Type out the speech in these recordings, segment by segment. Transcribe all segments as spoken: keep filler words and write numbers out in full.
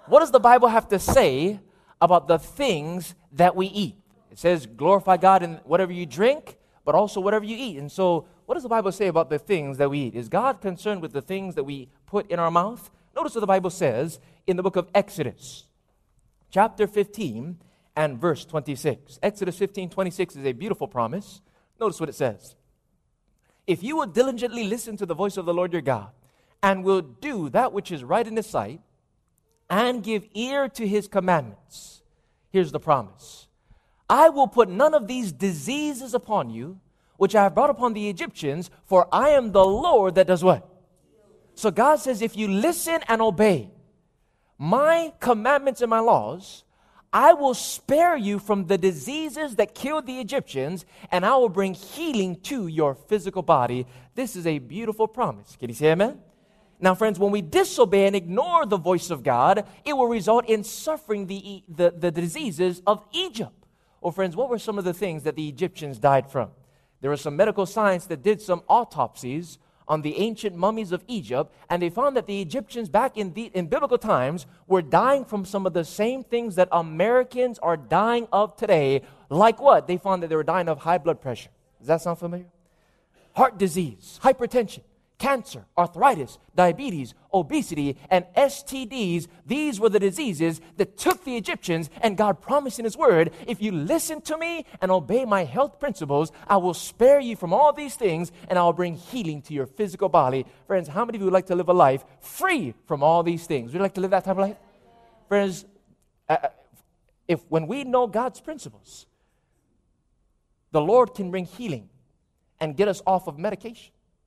what does the Bible have to say about the things that we eat? It says, glorify God in whatever you drink, but also whatever you eat. And so, what does the Bible say about the things that we eat? Is God concerned with the things that we put in our mouth? Notice what the Bible says in the book of Exodus, chapter fifteen and verse twenty-six. Exodus fifteen, twenty-six is a beautiful promise. Notice what it says. If you will diligently listen to the voice of the Lord your God, and will do that which is right in His sight, and give ear to His commandments, here's the promise. I will put none of these diseases upon you, which I have brought upon the Egyptians, for I am the Lord that does what? So God says, if you listen and obey my commandments and my laws, I will spare you from the diseases that killed the Egyptians, and I will bring healing to your physical body. This is a beautiful promise. Can you say amen? Now, friends, when we disobey and ignore the voice of God, it will result in suffering the, the, the diseases of Egypt. Well, friends, what were some of the things that the Egyptians died from? There was some medical science that did some autopsies on the ancient mummies of Egypt, and they found that the Egyptians back in, the, in biblical times were dying from some of the same things that Americans are dying of today. Like what? They found that they were dying of high blood pressure. Does that sound familiar? Heart disease, hypertension, cancer, arthritis, diabetes, obesity, and S T Ds. These were the diseases that took the Egyptians, and God promised in His Word, if you listen to me and obey my health principles, I will spare you from all these things, and I will bring healing to your physical body. Friends, how many of you would like to live a life free from all these things? Would you like to live that type of life? Friends, uh, if when we know God's principles, the Lord can bring healing and get us off of medication.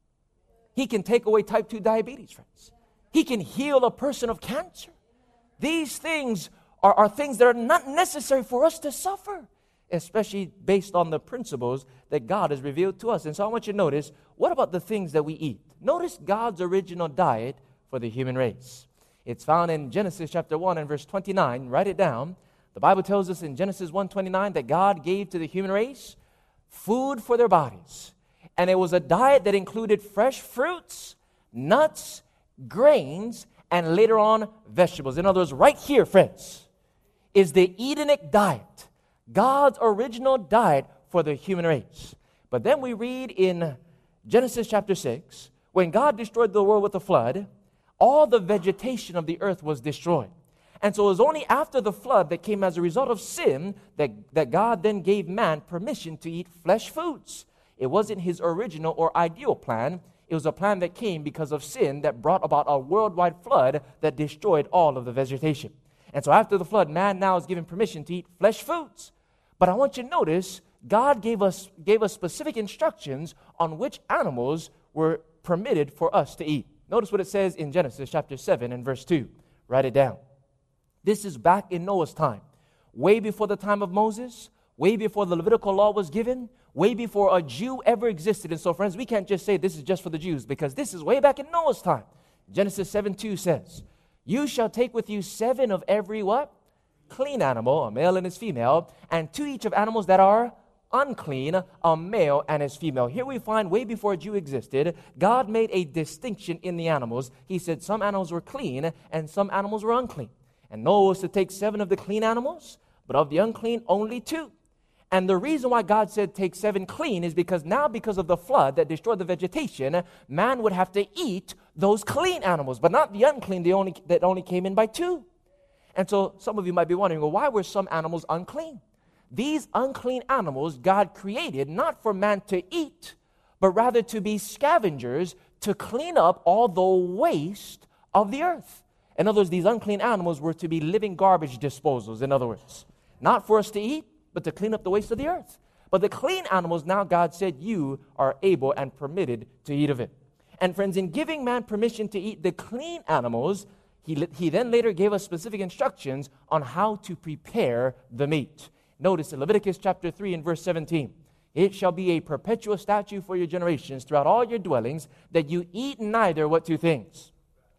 He can take away type two diabetes, friends. He can heal a person of cancer. These things are, are things that are not necessary for us to suffer, especially based on the principles that God has revealed to us. And so I want you to notice, what about the things that we eat? Notice God's original diet for the human race. It's found in Genesis chapter one and verse twenty-nine. Write it down. The Bible tells us in Genesis one twenty-nine that God gave to the human race food for their bodies. And it was a diet that included fresh fruits, nuts, grains, and later on, vegetables. In other words, right here, friends, is the Edenic diet, God's original diet for the human race. But then we read in Genesis chapter six, when God destroyed the world with a flood, all the vegetation of the earth was destroyed. And so it was only after the flood that came as a result of sin that, that God then gave man permission to eat flesh foods. It wasn't His original or ideal plan. It was a plan that came because of sin that brought about a worldwide flood that destroyed all of the vegetation. And so after the flood, man now is given permission to eat flesh foods. But I want you to notice, God gave us, gave us specific instructions on which animals were permitted for us to eat. Notice what it says in Genesis chapter seven and verse two. Write it down. This is back in Noah's time, way before the time of Moses, way before the Levitical law was given, way before a Jew ever existed. And so, friends, we can't just say this is just for the Jews, because this is way back in Noah's time. Genesis seven two says, you shall take with you seven of every what? Clean animal, a male and his female, and two each of animals that are unclean, a male and his female. Here we find way before a Jew existed, God made a distinction in the animals. He said some animals were clean and some animals were unclean. And Noah was to take seven of the clean animals, but of the unclean, only two. And the reason why God said take seven clean is because now, because of the flood that destroyed the vegetation, man would have to eat those clean animals, but not the unclean they only, that only came in by two. And so some of you might be wondering, well, why were some animals unclean? These unclean animals God created not for man to eat, but rather to be scavengers to clean up all the waste of the earth. In other words, these unclean animals were to be living garbage disposals, in other words. Not for us to eat, but to clean up the waste of the earth. But the clean animals, now God said, you are able and permitted to eat of it. And friends, in giving man permission to eat the clean animals, he, he then later gave us specific instructions on how to prepare the meat. Notice in Leviticus chapter three and verse seventeen, it shall be a perpetual statute for your generations throughout all your dwellings, that you eat neither what two things?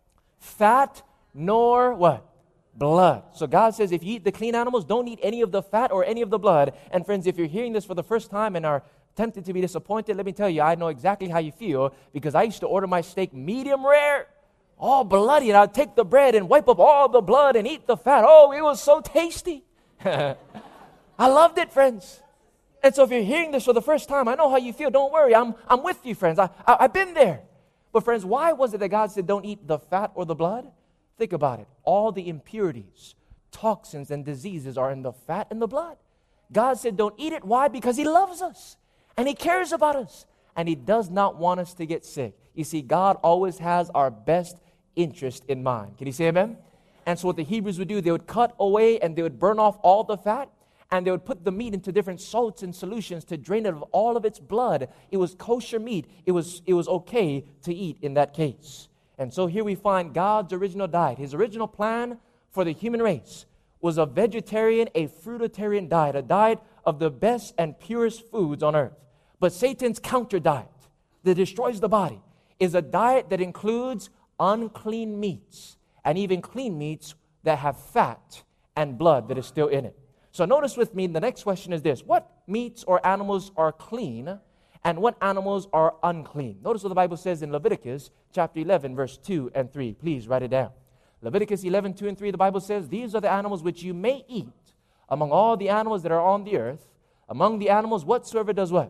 Fat nor what? Blood. So God says if you eat the clean animals, don't eat any of the fat or any of the blood. And friends, if you're hearing this for the first time and are tempted to be disappointed, let me tell you, I know exactly how you feel, because I used to order my steak medium rare. all bloody, and I'd take the bread and wipe up all the blood and eat the fat. Oh, it was so tasty. I loved it, friends. And so if you're hearing this for the first time, I know how you feel. Don't worry. I'm, I'm with you, friends. I, I, I've been there. But friends, why was it that God said don't eat the fat or the blood? Think about it. All the impurities, toxins, and diseases are in the fat and the blood. God said don't eat it. Why? Because He loves us. And He cares about us. And He does not want us to get sick. You see, God always has our best interest in mind. Can you say amen? And so what the Hebrews would do, they would cut away and they would burn off all the fat. And they would put the meat into different salts and solutions to drain it of all of its blood. It was kosher meat. It was, it was okay to eat in that case. And so here we find God's original diet. His original plan for the human race was a vegetarian, a fruitarian diet, a diet of the best and purest foods on earth. But Satan's counter diet that destroys the body is a diet that includes unclean meats and even clean meats that have fat and blood that is still in it. So notice with me, the next question is this. What meats or animals are clean and what animals are unclean? Notice what the Bible says in Leviticus chapter eleven, verse two and three. Please write it down. Leviticus eleven, two and three, the Bible says, these are the animals which you may eat among all the animals that are on the earth. Among the animals, whatsoever does what?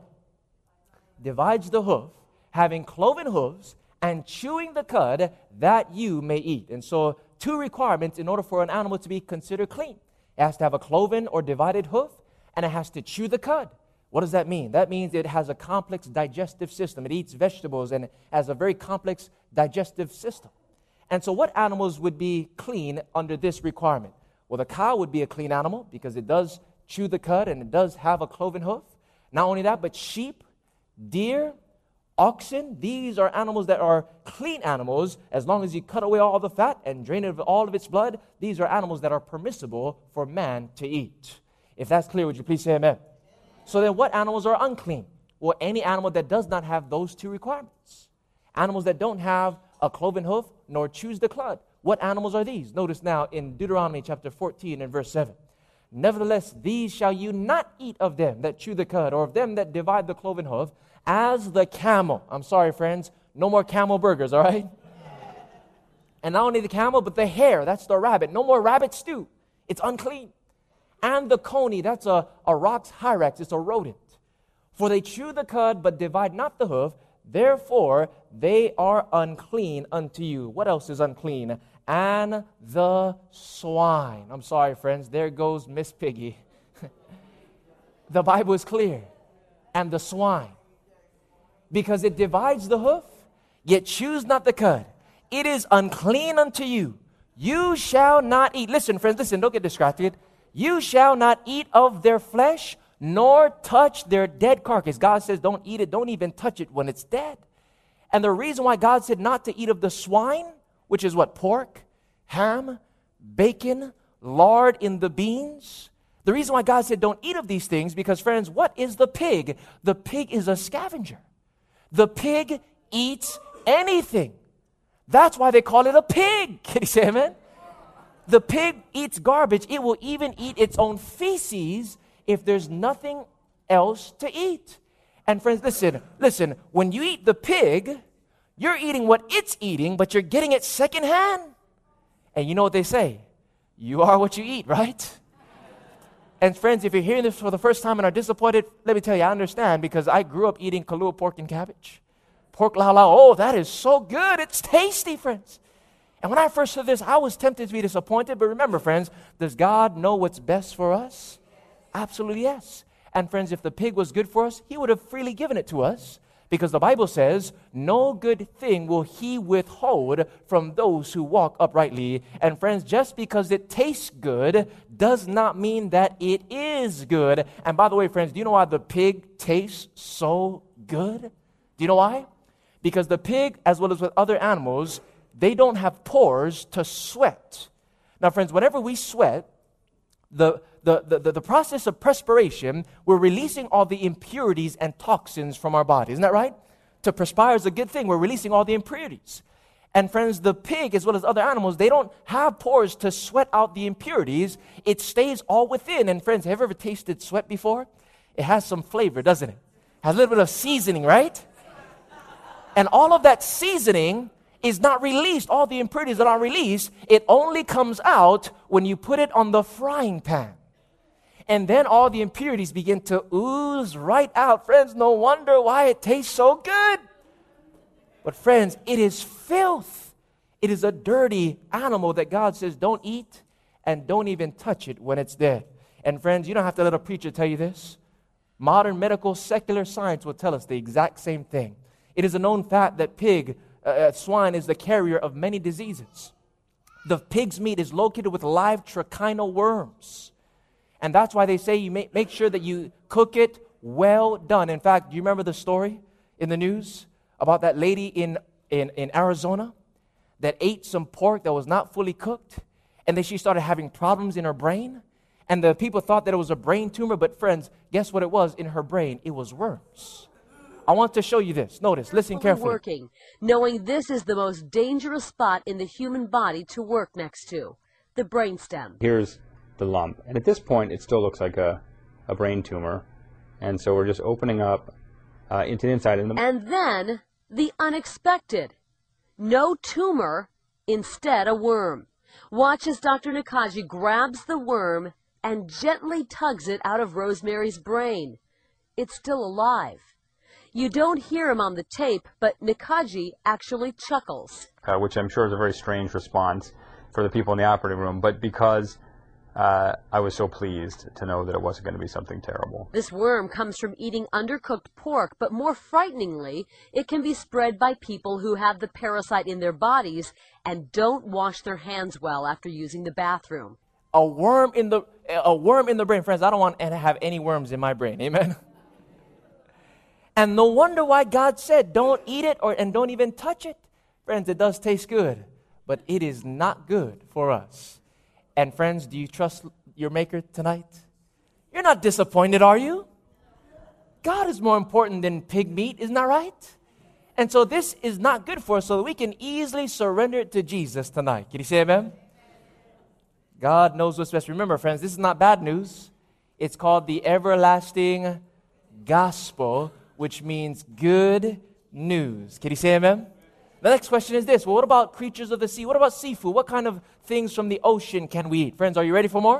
Divides the hoof, having cloven hooves, and chewing the cud, that you may eat. And so two requirements in order for an animal to be considered clean. It has to have a cloven or divided hoof, and it has to chew the cud. What does that mean? That means it has a complex digestive system. It eats vegetables and has a very complex digestive system. And so what animals would be clean under this requirement? Well, the cow would be a clean animal because it does chew the cud and it does have a cloven hoof. Not only that, but sheep, deer, oxen, these are animals that are clean animals. As long as you cut away all the fat and drain it of all of its blood, these are animals that are permissible for man to eat. If that's clear, would you please say amen? So then what animals are unclean? Well, any animal that does not have those two requirements. Animals that don't have a cloven hoof nor chews the cud. What animals are these? Notice now in Deuteronomy chapter fourteen and verse seven. Nevertheless, these shall you not eat of them that chew the cud, or of them that divide the cloven hoof, as the camel. I'm sorry, friends. No more camel burgers, all right? And not only the camel, but the hare. That's the rabbit. No more rabbit stew. It's unclean. And the coney. That's a, a rock's hyrax. It's a rodent. For they chew the cud, but divide not the hoof. Therefore, they are unclean unto you. What else is unclean? And the swine. I'm sorry, friends. There goes Miss Piggy. The Bible is clear. And the swine. Because it divides the hoof, yet chews not the cud. It is unclean unto you. You shall not eat. Listen, friends, listen, don't get distracted. You shall not eat of their flesh, nor touch their dead carcass. God says don't eat it, don't even touch it when it's dead. And the reason why God said not to eat of the swine, which is what? Pork, ham, bacon, lard in the beans. The reason why God said don't eat of these things, because friends, what is the pig? The pig is a scavenger. The pig eats anything. That's why they call it a pig. Can you say amen? The pig eats garbage. It will even eat its own feces if there's nothing else to eat. And friends, listen, listen, when you eat the pig, you're eating what it's eating, but you're getting it secondhand. And you know what they say? You are what you eat, right? And friends, if you're hearing this for the first time and are disappointed, let me tell you, I understand, because I grew up eating Kahlua pork and cabbage. Pork lao lao, oh, that is so good. It's tasty, friends. And when I first heard this, I was tempted to be disappointed. But remember, friends, does God know what's best for us? Absolutely yes. And friends, if the pig was good for us, He would have freely given it to us. Because the Bible says, no good thing will He withhold from those who walk uprightly. And friends, just because it tastes good does not mean that it is good. And by the way, friends, do you know why the pig tastes so good? Do you know why? Because the pig, as well as with other animals, they don't have pores to sweat. Now, friends, whenever we sweat, the The, the, the process of perspiration, we're releasing all the impurities and toxins from our body. Isn't that right? To perspire is a good thing. We're releasing all the impurities. And friends, the pig, as well as other animals, they don't have pores to sweat out the impurities. It stays all within. And friends, have you ever tasted sweat before? It has some flavor, doesn't it? Has a little bit of seasoning, right? And all of that seasoning is not released. All the impurities are not released. It only comes out when you put it on the frying pan. And then all the impurities begin to ooze right out. Friends, no wonder why it tastes so good. But friends, it is filth. It is a dirty animal that God says don't eat and don't even touch it when it's dead. And friends, you don't have to let a preacher tell you this. Modern medical secular science will tell us the exact same thing. It is a known fact that pig, uh, swine is the carrier of many diseases. The pig's meat is located with live trichina worms. And that's why they say you make, make sure that you cook it well done. In fact, do you remember the story in the news about that lady in, in, in Arizona that ate some pork that was not fully cooked? And then she started having problems in her brain. And the people thought that it was a brain tumor. But friends, guess what it was in her brain? It was worms. I want to show you this. Notice, listen carefully. Working, knowing this is the most dangerous spot in the human body to work next to, the brainstem. Here's the lump. And at this point, it still looks like a, a brain tumor. And so we're just opening up uh, into the inside. And, the and then the unexpected. No tumor, instead a worm. Watch as Doctor Nakaji grabs the worm and gently tugs it out of Rosemary's brain. It's still alive. You don't hear him on the tape, but Nakaji actually chuckles. Uh, which I'm sure is a very strange response for the people in the operating room, but because uh, I was so pleased to know that it wasn't going to be something terrible. This worm comes from eating undercooked pork, but more frighteningly, it can be spread by people who have the parasite in their bodies and don't wash their hands well after using the bathroom. A worm in the a worm in the brain. Friends, I don't want to have any worms in my brain. Amen? And no wonder why God said, don't eat it or and don't even touch it. Friends, it does taste good, but it is not good for us. And friends, do you trust your Maker tonight? You're not disappointed, are you? God is more important than pig meat, isn't that right? And so this is not good for us, so that we can easily surrender it to Jesus tonight. Can you say amen? God knows what's best. Remember, friends, this is not bad news. It's called the everlasting gospel, which means good news. Can you say amen? The next question is this. Well, what about creatures of the sea? What about seafood? What kind of things from the ocean can we eat? Friends, are you ready for more?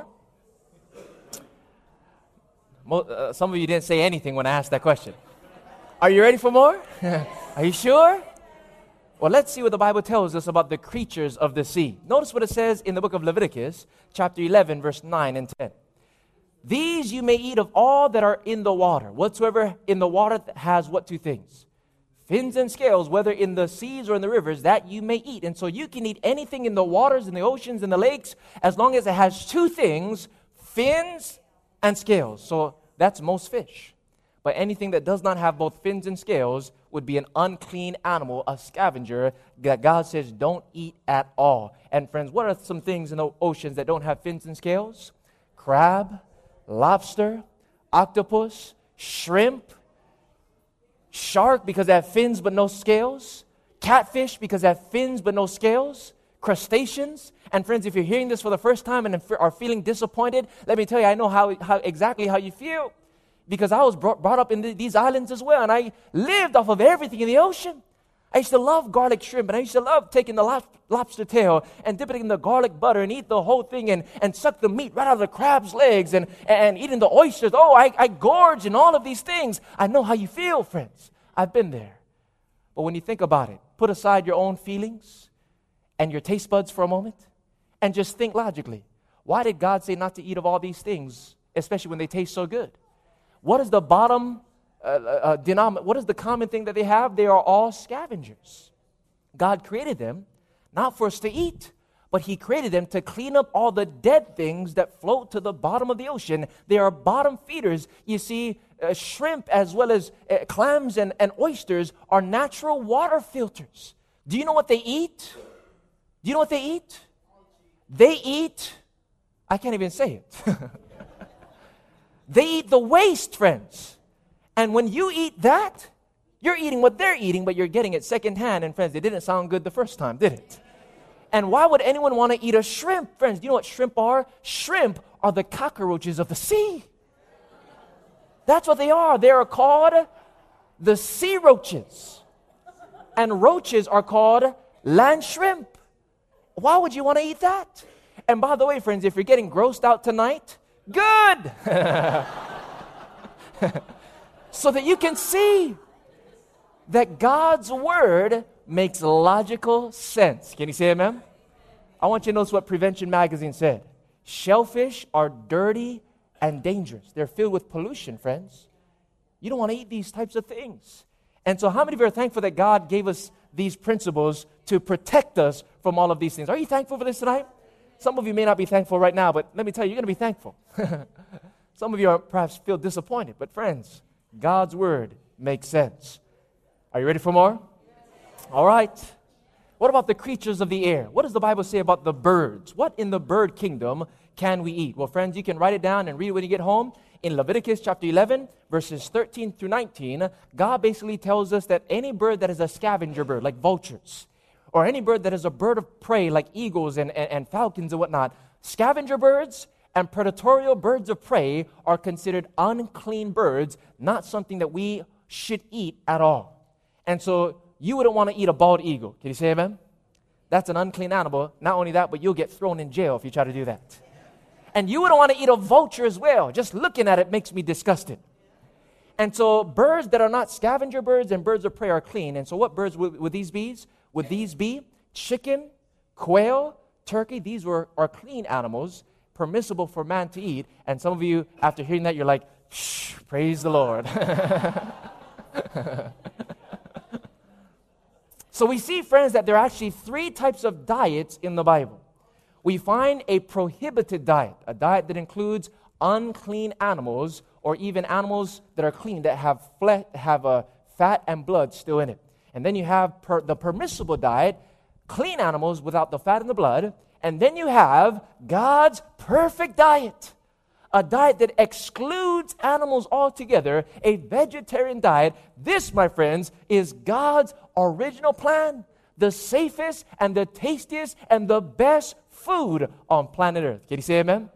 Mo- uh, some of you didn't say anything when I asked that question. Are you ready for more? Are you sure? Well, let's see what the Bible tells us about the creatures of the sea. Notice what it says in the book of Leviticus, chapter eleven, verse nine and ten. These you may eat of all that are in the water. Whatsoever in the water has what two things? Fins and scales, whether in the seas or in the rivers, that you may eat. And so you can eat anything in the waters, in the oceans, in the lakes, as long as it has two things, fins and scales. So that's most fish. But anything that does not have both fins and scales would be an unclean animal, a scavenger, that God says don't eat at all. And friends, what are some things in the oceans that don't have fins and scales? Crab, lobster, octopus, shrimp, shark because they have fins but no scales, catfish because they have fins but no scales, crustaceans. And friends, if you're hearing this for the first time and are feeling disappointed, let me tell you, I know how, how exactly how you feel, because I was brought, brought up in the, these islands as well, and I lived off of everything in the ocean. I used to love garlic shrimp, and I used to love taking the lob- lobster tail and dipping it in the garlic butter and eat the whole thing and, and suck the meat right out of the crab's legs and, and eating the oysters. Oh, I, I gorge and all of these things. I know how you feel, friends. I've been there. But when you think about it, put aside your own feelings and your taste buds for a moment and just think logically. Why did God say not to eat of all these things, especially when they taste so good? What is the bottom uh, uh, denom- What is the common thing that they have? They are all scavengers. God created them not for us to eat, but He created them to clean up all the dead things that float to the bottom of the ocean. They are bottom feeders. You see, uh, shrimp as well as uh, clams and, and oysters are natural water filters. Do you know what they eat? Do you know what they eat? They eat, I can't even say it. They eat the waste, friends. And when you eat that, you're eating what they're eating, but you're getting it secondhand. And friends, it didn't sound good the first time, did it? And why would anyone want to eat a shrimp? Friends, do you know what shrimp are? Shrimp are the cockroaches of the sea. That's what they are. They are called the sea roaches. And roaches are called Land shrimp. Why would you want to eat that? And by the way, friends, if you're getting grossed out tonight, good. So that you can see that God's word makes logical sense. Can you say amen? I want you to notice what Prevention Magazine said. Shellfish are dirty and dangerous. They're filled with pollution, friends. You don't want to eat these types of things. And so how many of you are thankful that God gave us these principles to protect us from all of these things? Are you thankful for this tonight? Some of you may not be thankful right now, but let me tell you, you're going to be thankful. Some of you are perhaps feel disappointed, but friends, God's word makes sense. Are you ready for more? All right. What about the creatures of the air? What does the Bible say about the birds? What in the bird kingdom can we eat? Well, friends, you can write it down and read it when you get home. In Leviticus chapter eleven, verses thirteen through nineteen, God basically tells us that any bird that is a scavenger bird, like vultures, or any bird that is a bird of prey, like eagles and, and, and falcons and whatnot, scavenger birds and predatorial birds of prey are considered unclean birds, not something that we should eat at all. And so you wouldn't want to eat a bald eagle. Can you say amen? That's an unclean animal. Not only that, but you'll get thrown in jail if you try to do that. And you wouldn't want to eat a vulture as well. Just looking at it makes me disgusted. And so birds that are not scavenger birds and birds of prey are clean. And so what birds would, would these be? Would these be chicken, quail, turkey? These were are clean animals, permissible for man to eat. And some of you, after hearing that, you're like, shh, praise the Lord. So we see, friends, that there are actually three types of diets in the Bible. We find a prohibited diet, a diet that includes unclean animals or even animals that are clean that have fle- have a fat and blood still in it. And then you have per- the permissible diet, clean animals without the fat and the blood. And then you have God's perfect diet, a diet that excludes animals altogether, a vegetarian diet. This, my friends, is God's original plan, the safest and the tastiest and the best food on planet Earth. Can you say amen?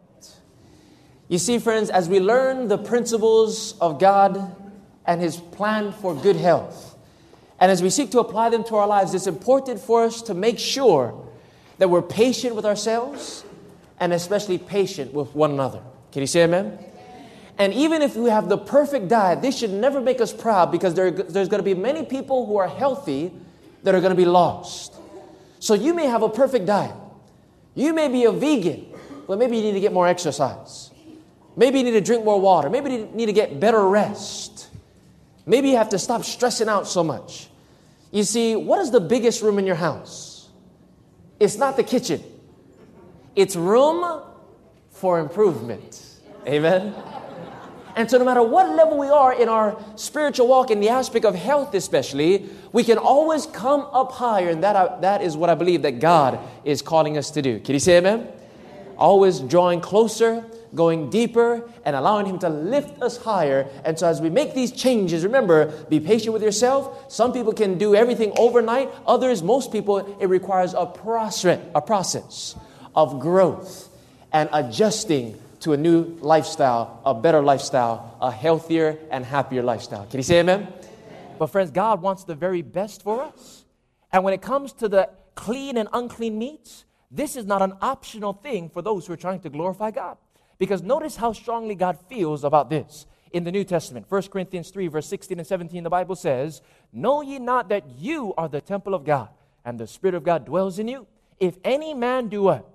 You see, friends, as we learn the principles of God and His plan for good health, and as we seek to apply them to our lives, it's important for us to make sure that we're patient with ourselves and especially patient with one another. Can you say amen? And even if we have the perfect diet, this should never make us proud, because there, there's going to be many people who are healthy that are going to be lost. So you may have a perfect diet. You may be a vegan, but maybe you need to get more exercise. Maybe you need to drink more water. Maybe you need to get better rest. Maybe you have to stop stressing out so much. You see, what is the biggest room in your house? It's not the kitchen. It's room for improvement. Amen? And so no matter what level we are in our spiritual walk, in the aspect of health especially, we can always come up higher. And that, I, that is what I believe that God is calling us to do. Can you say amen? Amen? Always drawing closer, going deeper, and allowing Him to lift us higher. And so as we make these changes, remember, be patient with yourself. Some people can do everything overnight. Others, most people, it requires a process, a process of growth and adjusting to a new lifestyle, a better lifestyle, a healthier and happier lifestyle. Can you say amen? Amen? But friends, God wants the very best for us. And when it comes to the clean and unclean meats, this is not an optional thing for those who are trying to glorify God. Because notice how strongly God feels about this. In the New Testament, First Corinthians three, verse sixteen and seventeen, the Bible says, "Know ye not that you are the temple of God, and the Spirit of God dwells in you? If any man do what?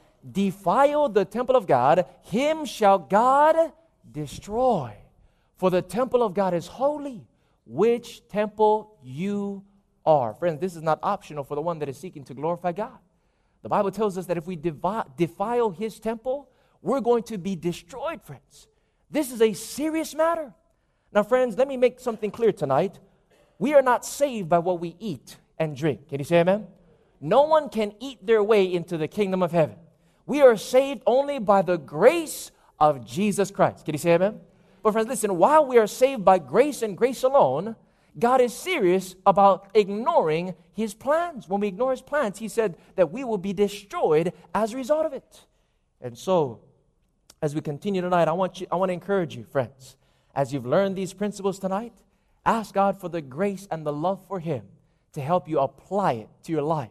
Defile the temple of God, him shall God destroy. For the temple of God is holy, which temple you are." Friends, this is not optional for the one that is seeking to glorify God. The Bible tells us that if we devi- defile His temple, we're going to be destroyed, friends. This is a serious matter. Now, friends, let me make something clear tonight. We are not saved by what we eat and drink. Can you say amen? No one can eat their way into the kingdom of heaven. We are saved only by the grace of Jesus Christ. Can you say amen? But friends, listen, while we are saved by grace and grace alone, God is serious about ignoring His plans. When we ignore His plans, He said that we will be destroyed as a result of it. And so, as we continue tonight, I want you, I want to encourage you, friends, as you've learned these principles tonight, ask God for the grace and the love for Him to help you apply it to your life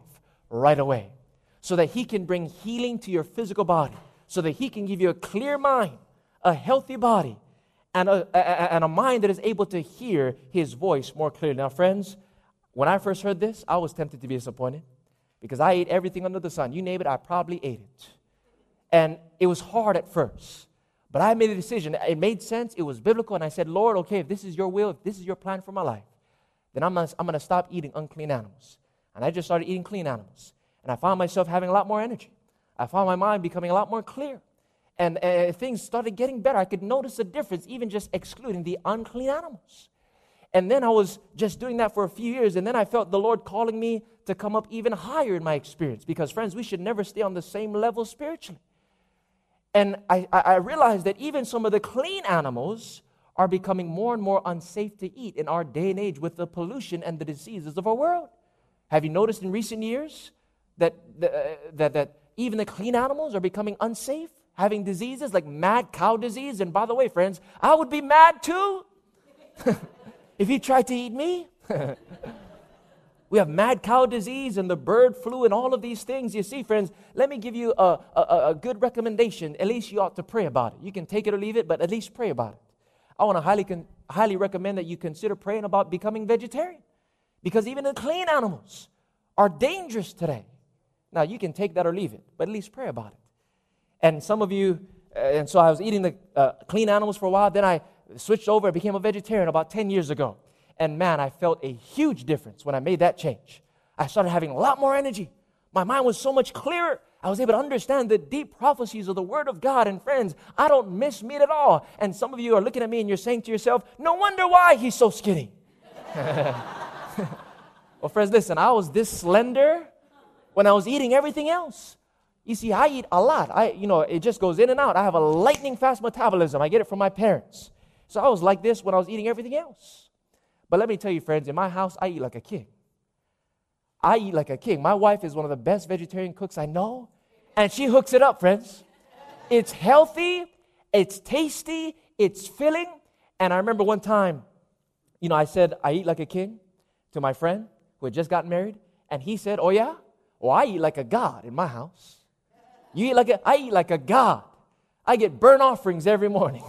right away, so that He can bring healing to your physical body, so that He can give you a clear mind, a healthy body, and a, a, and a mind that is able to hear His voice more clearly. Now, friends, when I first heard this, I was tempted to be disappointed because I ate everything under the sun. You name it, I probably ate it. And it was hard at first, but I made a decision. It made sense. It was biblical, and I said, Lord, okay, if this is your will, if this is your plan for my life, then I'm gonna, I'm going to stop eating unclean animals. And I just started eating clean animals. And I found myself having a lot more energy. I found my mind becoming a lot more clear. And uh, things started getting better. I could notice a difference even just excluding the unclean animals. And then I was just doing that for a few years, and then I felt the Lord calling me to come up even higher in my experience. Because, friends, we should never stay on the same level spiritually. And I, I realized that even some of the clean animals are becoming more and more unsafe to eat in our day and age with the pollution and the diseases of our world. Have you noticed in recent years that, the, uh, that, that even the clean animals are becoming unsafe, having diseases like mad cow disease? And by the way, friends, I would be mad too if he tried to eat me. We have mad cow disease and the bird flu and all of these things. You see, friends, let me give you a, a, a good recommendation. At least you ought to pray about it. You can take it or leave it, but at least pray about it. I want to highly, con- highly recommend that you consider praying about becoming vegetarian, because even the clean animals are dangerous today. Now, you can take that or leave it, but at least pray about it. And some of you, uh, and so I was eating the uh, clean animals for a while. Then I switched over and became a vegetarian about ten years ago. And man, I felt a huge difference when I made that change. I started having a lot more energy. My mind was so much clearer. I was able to understand the deep prophecies of the Word of God. And friends, I don't miss meat at all. And some of you are looking at me and you're saying to yourself, no wonder why he's so skinny. Well, friends, listen, I was this slender when I was eating everything else. You see, I eat a lot. I, you know, it just goes in and out. I have a lightning fast metabolism. I get it from my parents. So I was like this when I was eating everything else. But let me tell you, friends, in my house, I eat like a king. I eat like a king. My wife is one of the best vegetarian cooks I know, and she hooks it up, friends. It's healthy, it's tasty, it's filling. And I remember one time, you know, I said, I eat like a king to my friend who had just gotten married, and he said, oh yeah? Well, I eat like a god in my house. You eat like a, I eat like a god. I get burnt offerings every morning.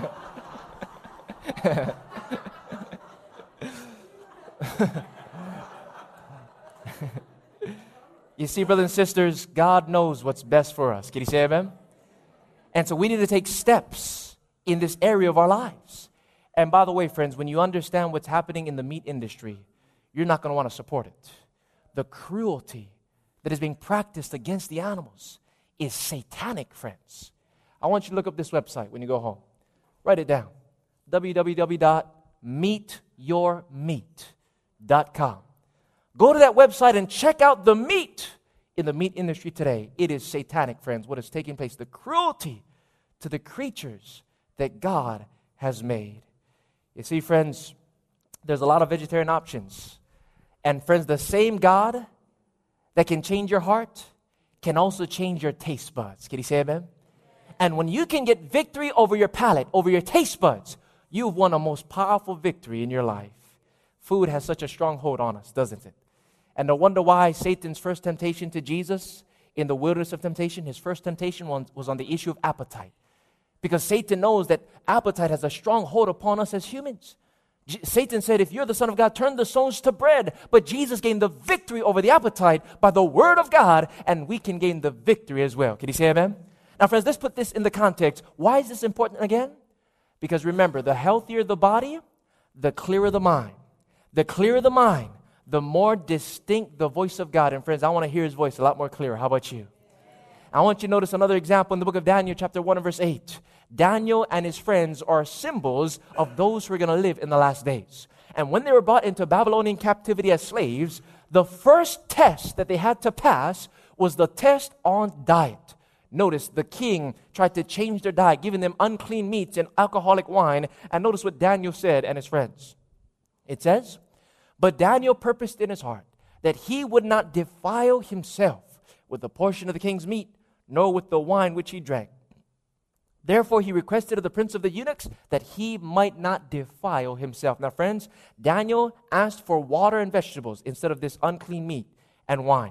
You see, brothers and sisters, God knows what's best for us. Can you say amen? And so we need to take steps in this area of our lives. And by the way, friends, when you understand what's happening in the meat industry, you're not going to want to support it. The cruelty that is being practiced against the animals is satanic, friends. I want you to look up this website when you go home. Write it down. w w w dot meet your meat dot com. Go to that website and check out the meat in the meat industry today. It is satanic, friends, what is taking place. The cruelty to the creatures that God has made. You see, friends, there's a lot of vegetarian options. And friends, the same God that can change your heart can also change your taste buds. Can you say amen? And when you can get victory over your palate, over your taste buds, you've won a most powerful victory in your life. Food has such a strong hold on us, doesn't it? And no wonder why Satan's first temptation to Jesus in the wilderness of temptation, his first temptation was on the issue of appetite. Because Satan knows that appetite has a strong hold upon us as humans. J- Satan said, if you're the Son of God, turn the stones to bread. But Jesus gained the victory over the appetite by the Word of God, and we can gain the victory as well. Can you say amen? Now, friends, let's put this in the context. Why is this important again? Because remember, the healthier the body, the clearer the mind. The clearer the mind, the more distinct the voice of God. And friends, I want to hear His voice a lot more clearer. How about you? I want you to notice another example in the book of Daniel, chapter one and verse eight. Daniel and his friends are symbols of those who are going to live in the last days. And when they were brought into Babylonian captivity as slaves, the first test that they had to pass was the test on diet. Notice the king tried to change their diet, giving them unclean meats and alcoholic wine. And notice what Daniel said and his friends. It says, but Daniel purposed in his heart that he would not defile himself with the portion of the king's meat, nor with the wine which he drank. Therefore he requested of the prince of the eunuchs that he might not defile himself. Now, friends, Daniel asked for water and vegetables instead of this unclean meat and wine.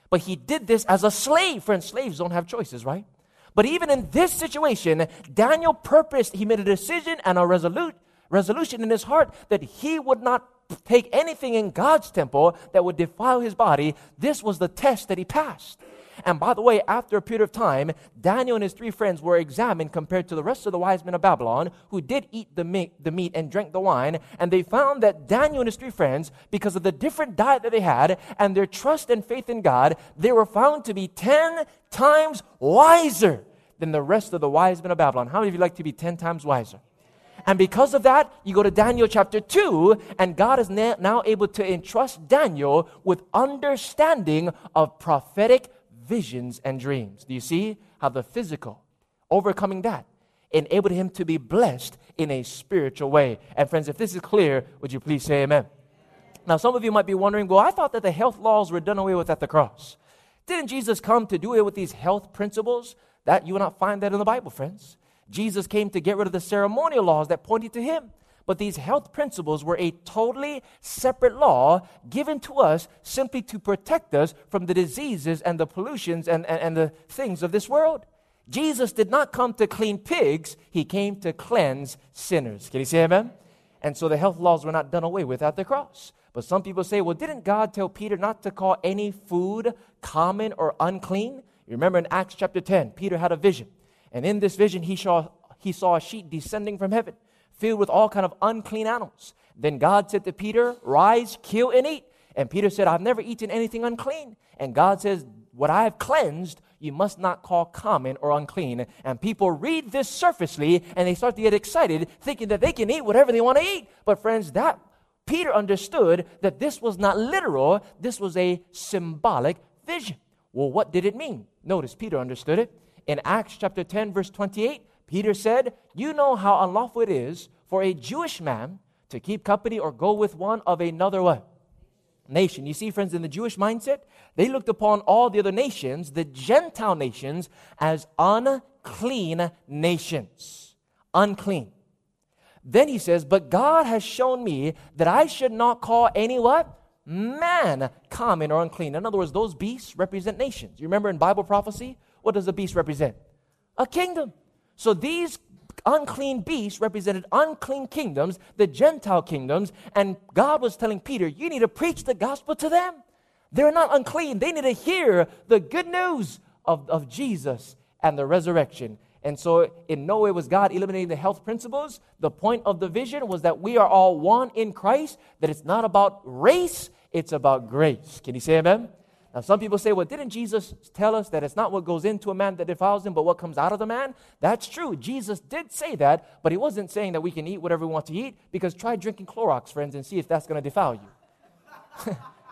But he did this as a slave. Friends, slaves don't have choices, right? But even in this situation, Daniel purposed, he made a decision and a resolute, resolution in his heart that he would not take anything in God's temple that would defile his body. This was the test that he passed. And by the way, after a period of time, Daniel and his three friends were examined compared to the rest of the wise men of Babylon who did eat the meat, the meat and drank the wine. And they found that Daniel and his three friends, because of the different diet that they had and their trust and faith in God, they were found to be ten times wiser than the rest of the wise men of Babylon. How many of you like to be ten times wiser? And because of that, you go to Daniel chapter two, and God is na- now able to entrust Daniel with understanding of prophetic visions and dreams. Do you see how the physical, overcoming that, enabled him to be blessed in a spiritual way? And friends, if this is clear, would you please say amen? Now, some of you might be wondering, well, I thought that the health laws were done away with at the cross. Didn't Jesus come to do away with these health principles? That you will not find that in the Bible, friends. Jesus came to get rid of the ceremonial laws that pointed to him. But these health principles were a totally separate law given to us simply to protect us from the diseases and the pollutions and, and, and the things of this world. Jesus did not come to clean pigs. He came to cleanse sinners. Can you say amen? And so the health laws were not done away with at the cross. But some people say, well, didn't God tell Peter not to call any food common or unclean? You remember in Acts chapter ten, Peter had a vision. And in this vision, he saw, he saw a sheet descending from heaven, filled with all kind of unclean animals. Then God said to Peter, rise, kill, and eat. And Peter said, I've never eaten anything unclean. And God says, what I have cleansed, you must not call common or unclean. And people read this surfacely, and they start to get excited, thinking that they can eat whatever they want to eat. But friends, that Peter understood that this was not literal. This was a symbolic vision. Well, what did it mean? Notice Peter understood it. In Acts chapter ten, verse twenty-eight, Peter said, you know how unlawful it is for a Jewish man to keep company or go with one of another what? Nation. You see, friends, in the Jewish mindset, they looked upon all the other nations, the Gentile nations, as unclean nations. Unclean. Then he says, but God has shown me that I should not call any what? Man common or unclean. In other words, those beasts represent nations. You remember in Bible prophecy, what does a beast represent? A kingdom. So these unclean beasts represented unclean kingdoms, the Gentile kingdoms, and God was telling Peter, you need to preach the gospel to them. They're not unclean. They need to hear the good news of, of Jesus and the resurrection. And so in no way was God eliminating the health principles. The point of the vision was that we are all one in Christ, that it's not about race, it's about grace. Can you say amen? Now, some people say, well, didn't Jesus tell us that it's not what goes into a man that defiles him, but what comes out of the man? That's true. Jesus did say that, but he wasn't saying that we can eat whatever we want to eat, because try drinking Clorox, friends, and see if that's going to defile you.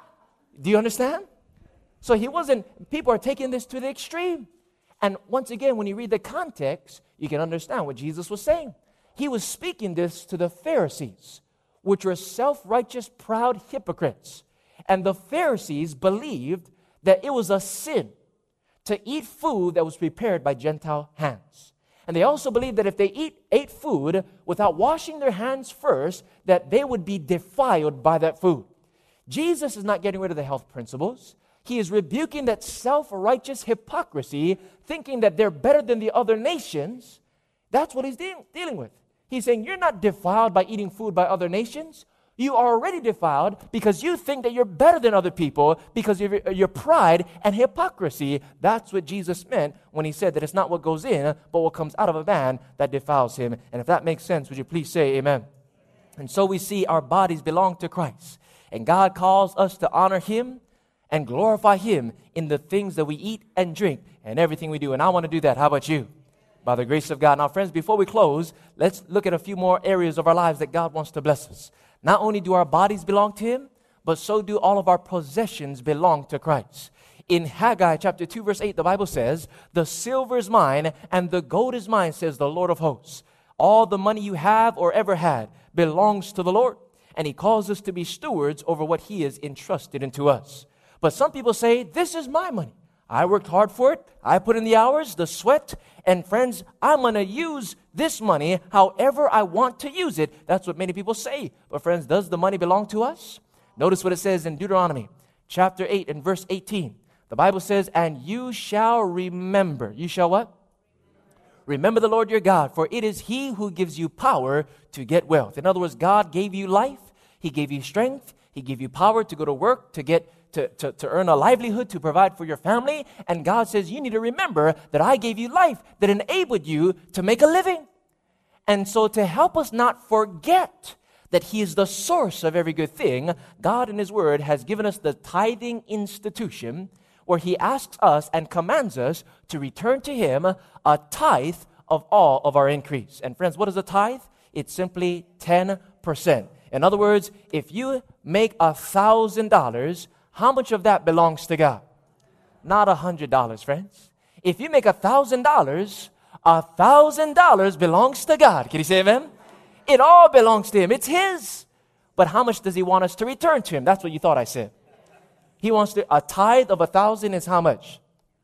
Do you understand? So he wasn't, people are taking this to the extreme. And once again, when you read the context, you can understand what Jesus was saying. He was speaking this to the Pharisees, which were self-righteous, proud hypocrites. And the Pharisees believed that it was a sin to eat food that was prepared by Gentile hands. And they also believed that if they eat, ate food without washing their hands first, that they would be defiled by that food. Jesus is not getting rid of the health principles. He is rebuking that self-righteous hypocrisy, thinking that they're better than the other nations. That's what he's de- dealing with. He's saying, you're not defiled by eating food by other nations. You are already defiled because you think that you're better than other people because of your, your pride and hypocrisy. That's what Jesus meant when he said that it's not what goes in, but what comes out of a man that defiles him. And if that makes sense, would you please say amen? And so we see our bodies belong to Christ. And God calls us to honor him and glorify him in the things that we eat and drink and everything we do. And I want to do that. How about you? By the grace of God. Now, friends, before we close, let's look at a few more areas of our lives that God wants to bless us. Not only do our bodies belong to him, but so do all of our possessions belong to Christ. In Haggai chapter two, verse eight, the Bible says, the silver is mine and the gold is mine, says the Lord of hosts. All the money you have or ever had belongs to the Lord. And he calls us to be stewards over what he has entrusted into us. But some people say, this is my money. I worked hard for it. I put in the hours, the sweat. And friends, I'm going to use this money however I want to use it. That's what many people say. But friends, does the money belong to us? Notice what it says in Deuteronomy chapter eight and verse eighteen. The Bible says, and you shall remember. You shall what? Remember the Lord your God, for it is He who gives you power to get wealth. In other words, God gave you life. He gave you strength. He gave you power to go to work, to get to, to, to earn a livelihood, to provide for your family. And God says, you need to remember that I gave you life that enabled you to make a living. And so to help us not forget that He is the source of every good thing, God in His Word has given us the tithing institution, where He asks us and commands us to return to Him a tithe of all of our increase. And friends, what is a tithe? It's simply ten percent. In other words, if you make one thousand dollars, how much of that belongs to God? Not one hundred dollars, friends. If you make one thousand dollars, one thousand dollars belongs to God. Can you say amen? It all belongs to Him. It's His. But how much does He want us to return to Him? That's what you thought I said. He wants to, a tithe of a thousand is how much?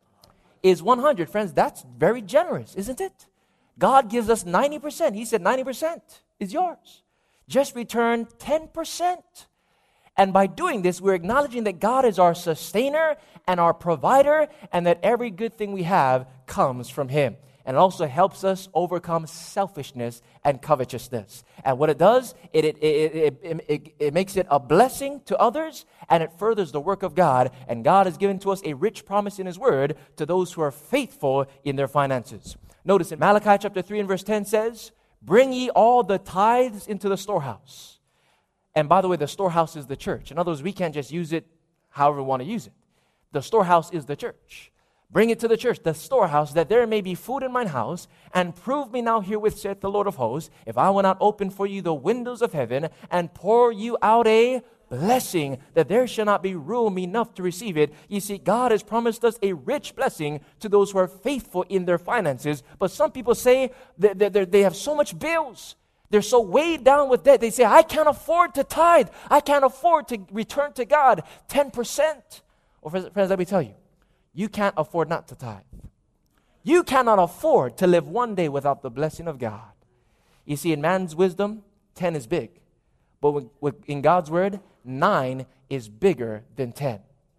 Is one hundred. Friends, that's very generous, isn't it? God gives us ninety percent. He said ninety percent is yours. Just return ten percent. And by doing this, we're acknowledging that God is our sustainer and our provider, and that every good thing we have comes from Him. And it also helps us overcome selfishness and covetousness. And what it does, it, it, it, it, it, it, it makes it a blessing to others, and it furthers the work of God. And God has given to us a rich promise in His Word to those who are faithful in their finances. Notice in Malachi chapter three and verse ten says, bring ye all the tithes into the storehouse. And by the way, the storehouse is the church. In other words, we can't just use it however we want to use it. The storehouse is the church. Bring it to the church, the storehouse, that there may be food in mine house, and prove me now herewith, saith the Lord of hosts, if I will not open for you the windows of heaven, and pour you out a blessing, that there shall not be room enough to receive it. You see, God has promised us a rich blessing to those who are faithful in their finances. But some people say that they have so much bills. They're so weighed down with debt. They say, I can't afford to tithe. I can't afford to return to God ten percent. Well, friends, let me tell you, you can't afford not to tithe. You cannot afford to live one day without the blessing of God. You see, in man's wisdom, ten is big. But in God's Word, nine is bigger than ten.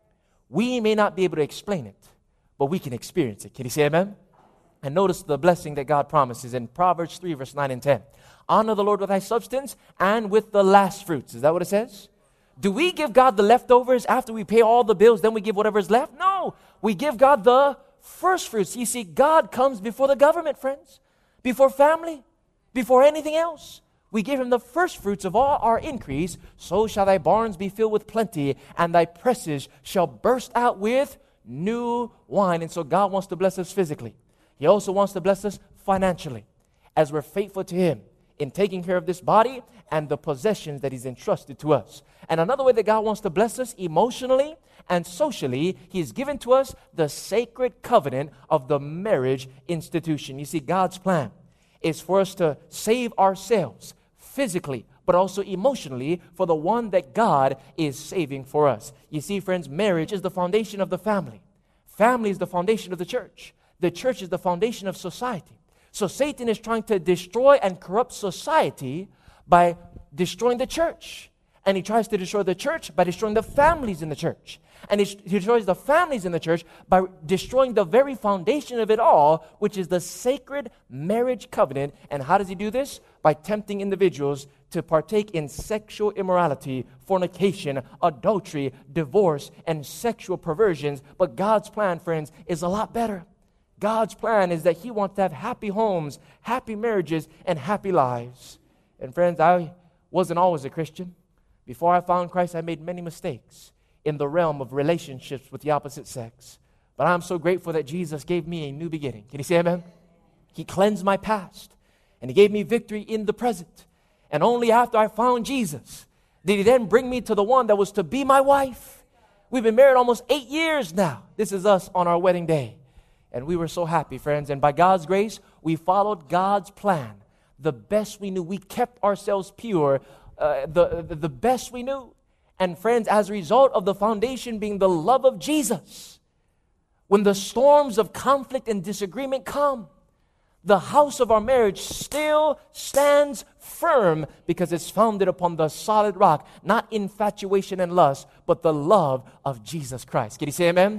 We may not be able to explain it, but we can experience it. Can you say amen? And notice the blessing that God promises in Proverbs three, verse nine and ten. Honor the Lord with thy substance and with the last fruits. Is that what it says? Do we give God the leftovers after we pay all the bills, then we give whatever's left? No. We give God the first fruits. You see, God comes before the government, friends, before family, before anything else. We give Him the first fruits of all our increase. So shall thy barns be filled with plenty, and thy presses shall burst out with new wine. And so God wants to bless us physically. He also wants to bless us financially as we're faithful to Him in taking care of this body and the possessions that He's entrusted to us. And another way that God wants to bless us emotionally and socially, He's given to us the sacred covenant of the marriage institution. You see, God's plan is for us to save ourselves physically, but also emotionally for the one that God is saving for us. You see, friends, marriage is the foundation of the family. Family is the foundation of the church. The church is the foundation of society. So Satan is trying to destroy and corrupt society by destroying the church. And he tries to destroy the church by destroying the families in the church. And he, he destroys the families in the church by destroying the very foundation of it all, which is the sacred marriage covenant. And how does he do this? By tempting individuals to partake in sexual immorality, fornication, adultery, divorce, and sexual perversions. But God's plan, friends, is a lot better. God's plan is that He wants to have happy homes, happy marriages, and happy lives. And friends, I wasn't always a Christian. Before I found Christ, I made many mistakes in the realm of relationships with the opposite sex. But I'm so grateful that Jesus gave me a new beginning. Can you say amen? He cleansed my past, and He gave me victory in the present. And only after I found Jesus did He then bring me to the one that was to be my wife. We've been married almost eight years now. This is us on our wedding day. And we were so happy, friends. And by God's grace, we followed God's plan. The best we knew. We kept ourselves pure. Uh, the, the, the best we knew. And friends, as a result of the foundation being the love of Jesus, when the storms of conflict and disagreement come, the house of our marriage still stands firm because it's founded upon the solid rock, not infatuation and lust, but the love of Jesus Christ. Can you say amen?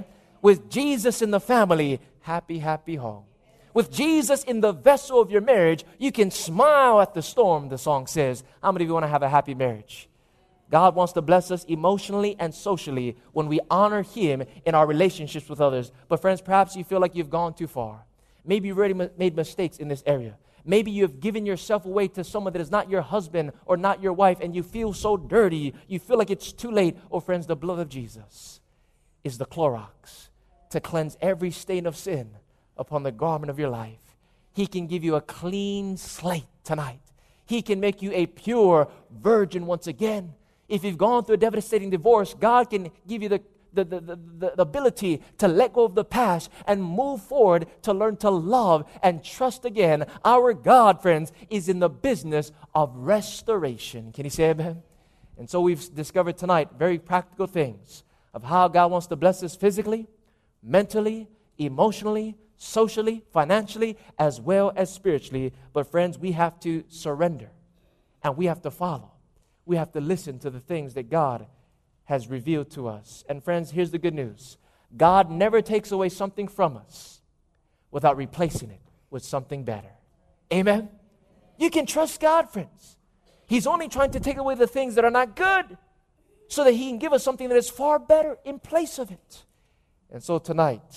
With Jesus in the family, happy, happy home. With Jesus in the vessel of your marriage, you can smile at the storm, the song says. How many of you want to have a happy marriage? God wants to bless us emotionally and socially when we honor Him in our relationships with others. But friends, perhaps you feel like you've gone too far. Maybe you've already made mistakes in this area. Maybe you've given yourself away to someone that is not your husband or not your wife, and you feel so dirty. You feel like it's too late. Oh, friends, the blood of Jesus is the Clorox to cleanse every stain of sin upon the garment of your life. He can give you a clean slate tonight. He can make you a pure virgin once again. If you've gone through a devastating divorce, God can give you the, the, the, the, the ability to let go of the past and move forward to learn to love and trust again. Our God, friends, is in the business of restoration. Can you say amen? And so we've discovered tonight very practical things of how God wants to bless us physically, mentally, emotionally, socially, financially, as well as spiritually. But friends, we have to surrender and we have to follow. We have to listen to the things that God has revealed to us. And friends, here's the good news. God never takes away something from us without replacing it with something better. Amen? You can trust God, friends. He's only trying to take away the things that are not good so that He can give us something that is far better in place of it. And so tonight,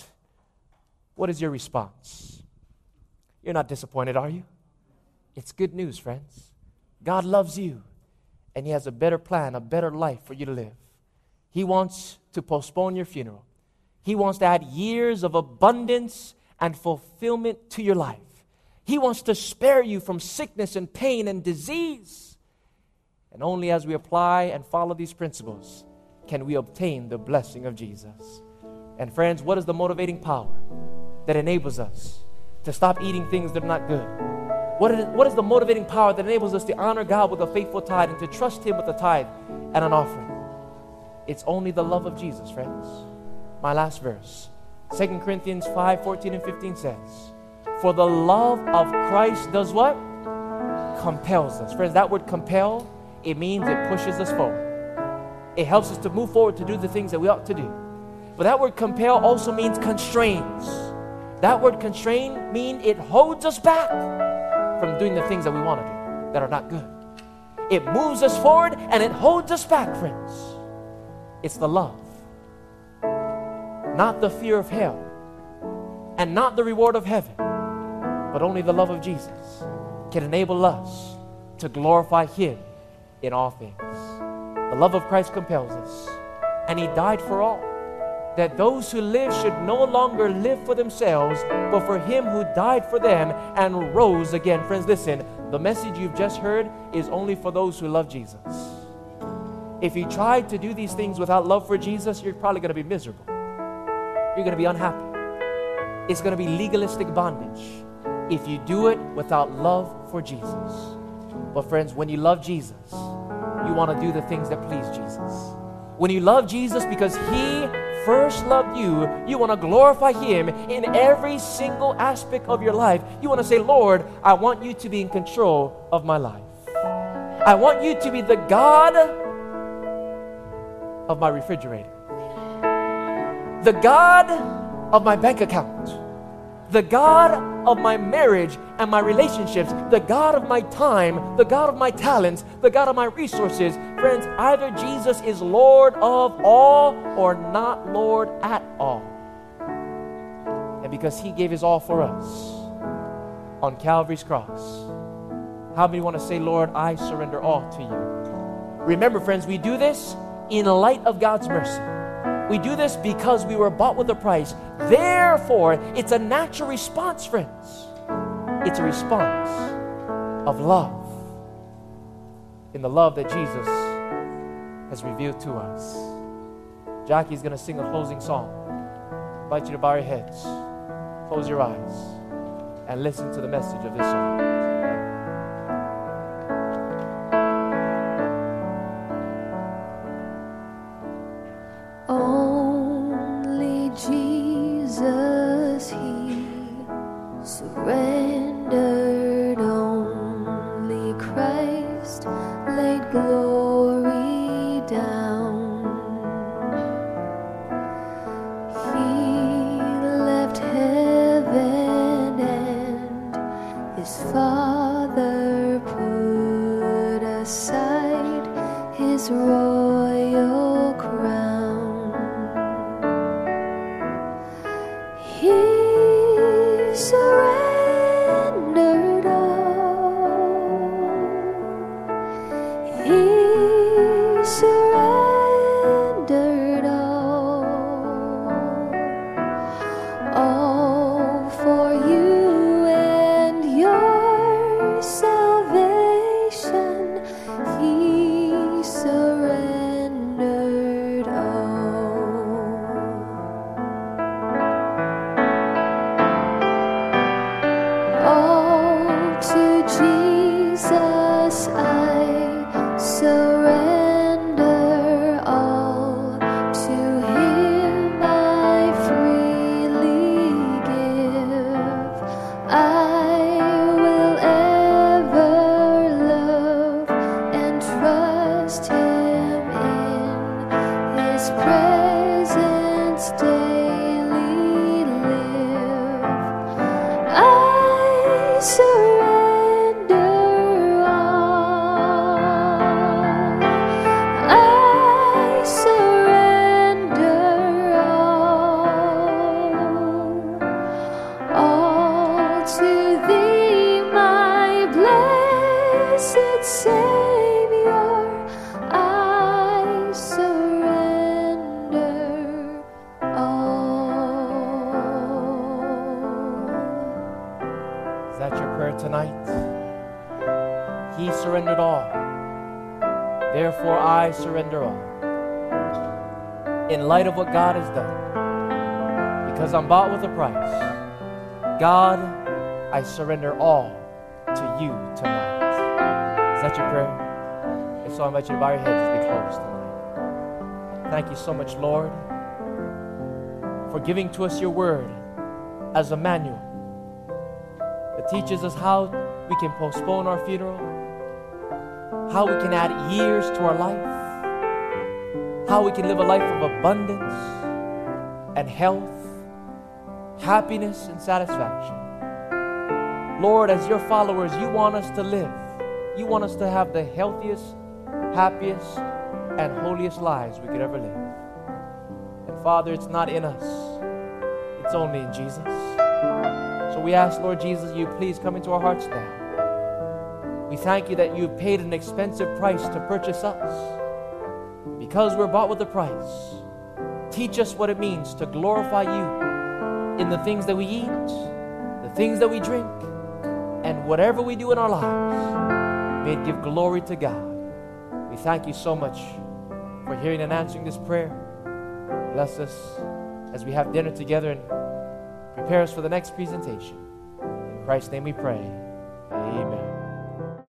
what is your response? You're not disappointed, are you? It's good news, friends. God loves you, and He has a better plan, a better life for you to live. He wants to postpone your funeral. He wants to add years of abundance and fulfillment to your life. He wants to spare you from sickness and pain and disease. And only as we apply and follow these principles can we obtain the blessing of Jesus. And friends, what is the motivating power that enables us to stop eating things that are not good? What is, what is the motivating power that enables us to honor God with a faithful tithe and to trust Him with a tithe and an offering? It's only the love of Jesus, friends. My last verse, Second Corinthians five, fourteen and fifteen says, for the love of Christ does what? Compels us. Friends, that word compel, it means it pushes us forward. It helps us to move forward to do the things that we ought to do. But that word compel also means constrains. That word constrain means it holds us back from doing the things that we want to do that are not good. It moves us forward and it holds us back, friends. It's the love, not the fear of hell, and not the reward of heaven, but only the love of Jesus can enable us to glorify Him in all things. The love of Christ compels us, and He died for all, that those who live should no longer live for themselves, but for Him who died for them and rose again. Friends, listen, the message you've just heard is only for those who love Jesus. If you try to do these things without love for Jesus, you're probably going to be miserable. You're going to be unhappy. It's going to be legalistic bondage if you do it without love for Jesus. But friends, when you love Jesus, you want to do the things that please Jesus. When you love Jesus because He first loved you, you want to glorify Him in every single aspect of your life. You want to say, Lord, I want You to be in control of my life. I want You to be the God of my refrigerator, the God of my bank account, the God of my marriage and my relationships, the God of my time, the God of my talents, the God of my resources. Friends, either Jesus is Lord of all or not Lord at all. And because He gave His all for us on Calvary's cross, how many want to say, Lord, I surrender all to You? Remember, friends, we do this in light of God's mercy. We do this because we were bought with a price. Therefore, it's a natural response, friends. It's a response of love in the love that Jesus has revealed to us. Jackie's going to sing a closing song. I invite you to bow your heads, close your eyes, and listen to the message of this song. Only Jesus He surrendered, only Christ laid glory down. He whose father put aside his royal crown. He surrendered all. He surrendered all. All for you and your salvation. He surrendered all. All to Jesus I surrender. All to Him I freely give. I will ever love and trust Him in His presence daily live. I surrender all. I surrender all. All to Thee, my blessed Savior. I surrender all. Is that your prayer tonight? He surrendered all. Therefore, I surrender all. In light of what God has done, because I'm bought with a price, God, I surrender all to you tonight. Is that your prayer? If so, I invite you to bow your heads as we close tonight. Thank you so much, Lord, for giving to us your word as a manual that teaches us how we can postpone our funeral, how we can add years to our life, how we can live a life of abundance and health, happiness and satisfaction. Lord, as your followers, you want us to live. You want us to have the healthiest, happiest, and holiest lives we could ever live. And Father, it's not in us. It's only in Jesus. So we ask, Lord Jesus, you please come into our hearts now. We thank you that you've paid an expensive price to purchase us. Because we're bought with a price, teach us what it means to glorify you in the things that we eat, the things that we drink, and whatever we do in our lives. May it give glory to God. We thank you so much for hearing and answering this prayer. Bless us as we have dinner together and prepare us for the next presentation. In Christ's name we pray. Amen.